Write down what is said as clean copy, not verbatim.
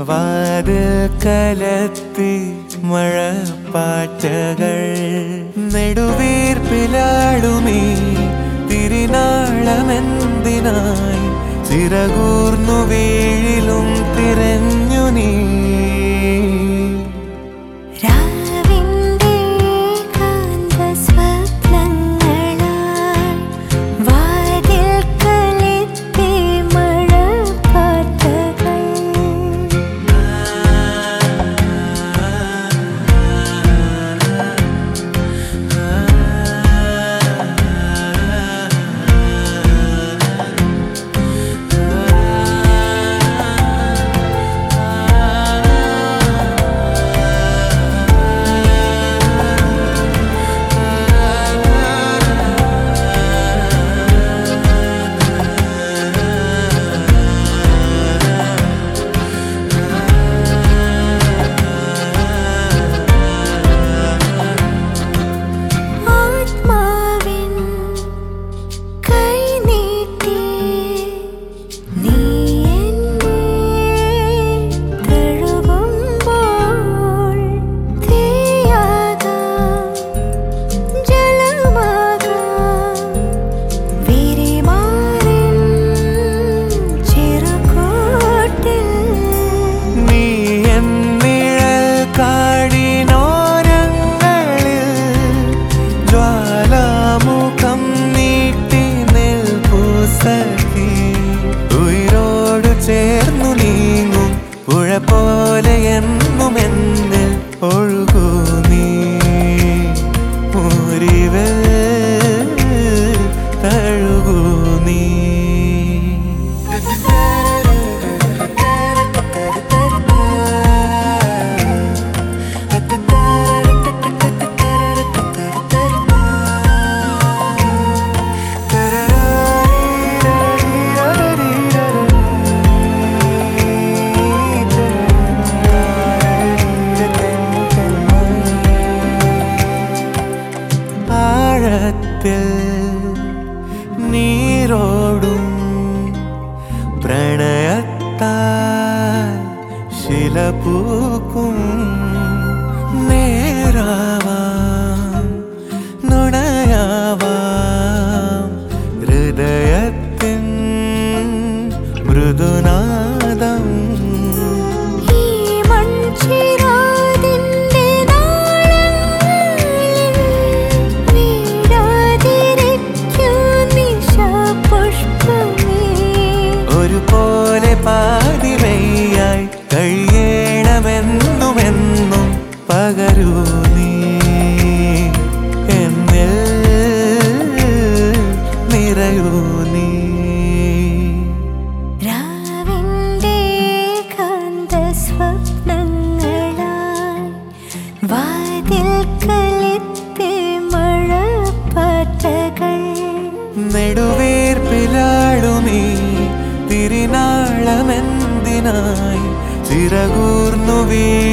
വാതിൽ കലത്തി മഴപ്പാറ്റകൾ നെടുവീർപ്പിലാടുമീ തിരിനാളമെന്തിനായി ചിറകൂർന്നു വീഴിലും തിരഞ്ഞു നീ ചേർന്നു നീങ്ങും പുഴ പോലെ എന്നുമെന്നിൽ ഒഴുകൂ നീ മുറിവിൽ തഴുകൂ നീ നീരോടും പ്രണയത്താൽ ശിലപൂക്കും നേരാവാം നുണയാവാം ഹൃദയത്തിൻ മൃദുനാദം ഒരുപോലെ പാതിമയായി കഴിയണമെന്നുമെന്നും പകരൂ നീ എന്നിൽ നിറയൂ നീ രാവിന്റെ കാന്ത സ്വപ്നങ്ങളായി വാതിൽ കലത്തി മഴപ്പാറ്റകൾ നെടുവീർപ്പിലാടുമീ തിരിനാളമെന്തിനായി ചിറകൂർന്നു വീ